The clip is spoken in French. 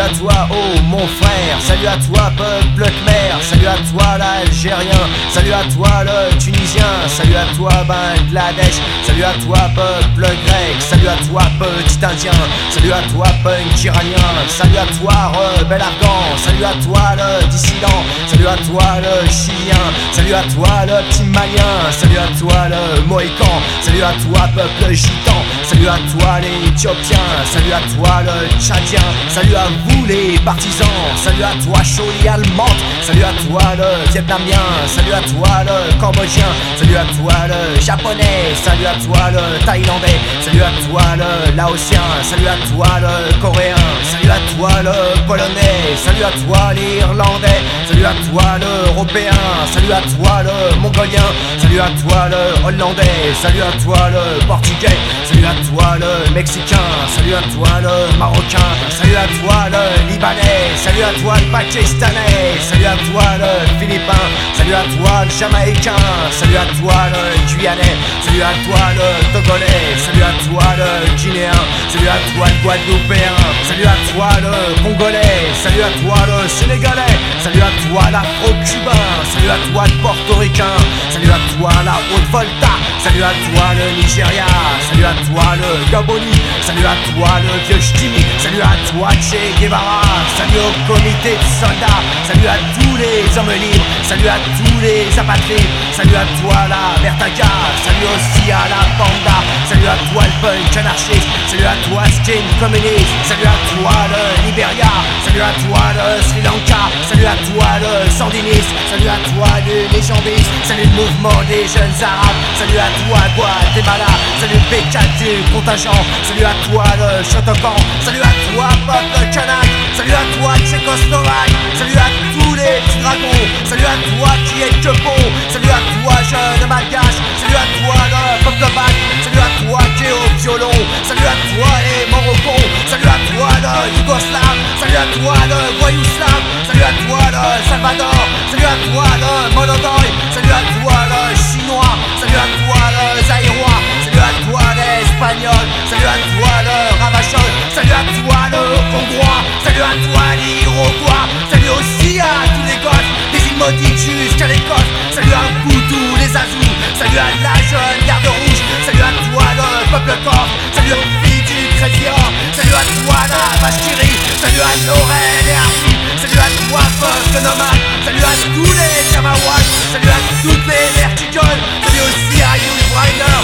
à toi, oh mon frère. Salut à toi, peuple khmer. Salut à toi, l'Algérien. Salut à toi, le Tunisien. Salut à toi, Bangladesh. Salut à toi, peuple grec. Salut à toi, petit indien. Salut à toi, punk iranien. Salut à toi, rebelle afghan. Salut à toi, le dissident. Salut à toi, le chilien. Salut à toi, le petit malien. Salut à toi, le mohican. Salut à toi, peuple gitan. Salut à toi, les éthiopiens. Salut à toi, le tchadien. Salut à vous, les partisans. Salut à toi, Choli allemande. Salut à toi, le vietnamien. Salut à toi, le cambodgien. Salut à toi, le japonais. Salut à toi, le thaïlandais. Salut à toi, le laotien. Salut à toi, le coréen. Salut à toi, le polonais. Salut à toi, l'irlandais. Salut à toi, l'européen. Salut à toi, le mongolien. Salut à toi, le hollandais. Salut à toi, le portugais. Salut à toi, le mexicain. Salut à toi, le marocain. Salut à toi, le libanais. Salut à toi, le pakistanais. Salut à toi, le philippin. Salut à toi, le jamaïcain. Salut à toi, le guyanais. Salut à toi, le togolais. Salut à toi, le guinéen. Salut à toi, le guadeloupéen. Salut à toi, le congolais. Salut à toi, le sénégalais. Salut à toi, l'afro-cubain. Salut à toi, le portoricain. Salut à toi, la Haute-Volta. Salut à toi, le Nigeria. Salut à toi, le Gaboni. Salut à toi, le vieux Ch'timi. Salut à toi, Che Guevara. Salut au comité de soldats. Salut à tous les hommes libres. Salut à tous les apatrides. Salut à toi, la Bertaga. Salut aussi à la Banda. Salut à toi, le punk anarchiste. Salut à toi, skin communiste. Salut à toi, le Liberia. Salut à toi, le Sri Lanka. Salut à toi, le sandiniste. Salut à toi, le légendiste. Salut le mouvement des jeunes arabes. Salut à toi, Guatemala. Salut le P4 du contingent. Salut à toi, le Shotokan. Salut à toi, peuple kanak. Salut à toi, Tchécoslovaque. Salut à tous les petits dragons. Salut à toi qui est que bon. Salut à toi, jeune malgache. Salut à toi, le peuple bac. Salut à toi qui est au violon. Salut à toi, les Morocons. Salut à toi, le Yougoslave. Salut à toi, le Voyouslave. Salut à toi, le Salvador. Salut à toi, le Monodoy. Salut à toi, le Chinois. Salut à toi, le Zaïrois. Salut à toi, l'Espagnol. Salut à toi, le Ravachol. Salut à toi, le Hongrois. Salut à toi, l'Iroquois. Salut aussi à tous les Goths, des îles maudites jusqu'à l'Écosse. Salut à vous tous les Azous. Salut à la jeune garde rouge. Salut à toi, le peuple corse. Salut aux filles du Crésia. Salut à toi, la vache qui rit. Salut à Laurel et Arthur. Salut à toi, peuple nomade. Salut à tous les Kamawats. Salut à toutes les vertigoles. Salut aussi à Yul Brynner.